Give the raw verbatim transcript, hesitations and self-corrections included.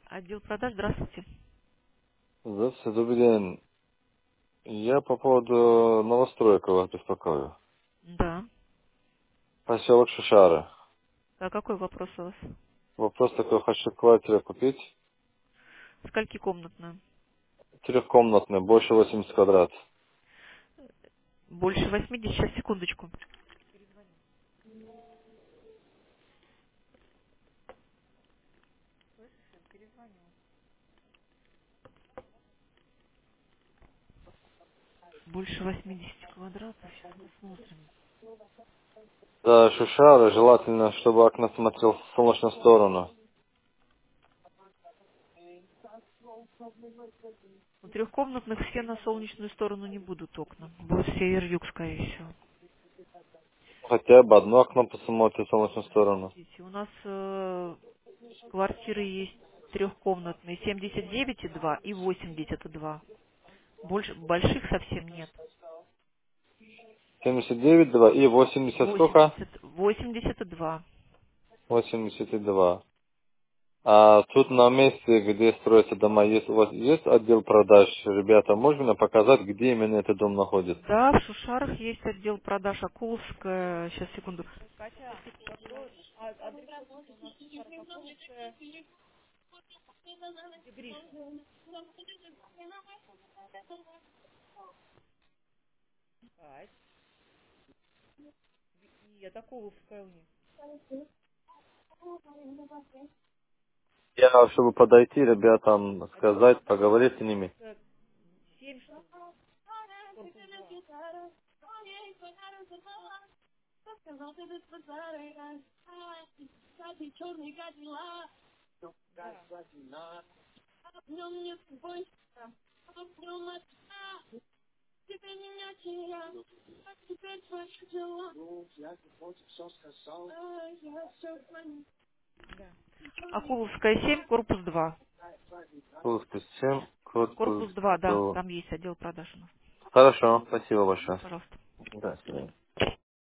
Отдел продаж, здравствуйте. Здравствуйте, добрый день. Я по поводу новостроек вас беспокою. Да. Поселок Шишары. А какой вопрос у вас? Вопрос такой, хочу квартиру купить. Скольки комнатная? Трехкомнатная, больше восемьдесят квадрат. Больше восьмидесяти. Сейчас, секундочку. Больше восьмидесяти квадратов. Сейчас посмотрим. Да, Шишара, желательно, чтобы окно смотрел в солнечную сторону. У трехкомнатных все на солнечную сторону не будут окна. Будет север-юг, скорее всего. Хотя бы одно окно посмотрит в солнечную сторону. Подождите, у нас э, квартиры есть трехкомнатные. семьдесят девять и два и восемьдесят два. Больше, больших совсем нет. семьдесят девять два и восемьдесят сколько? восемьдесят, восемьдесят два. восемьдесят два. А тут на месте, где строятся дома, есть, у вас есть отдел продаж? Ребята, можно мне показать, где именно этот дом находится? Да, в Шушарах есть отдел продаж Акуловская. Сейчас, секунду. Нет, Акуловская у них. Я, чтобы подойти ребятам, сказать, поговорить с ними. семь, что ли? Корпус два. Да. Да. Акуловская семь, корпус два. Корпус семь, корпус Корпус два, да, сто. там есть отдел продаж у нас. Хорошо, спасибо большое. Пожалуйста. До свидания.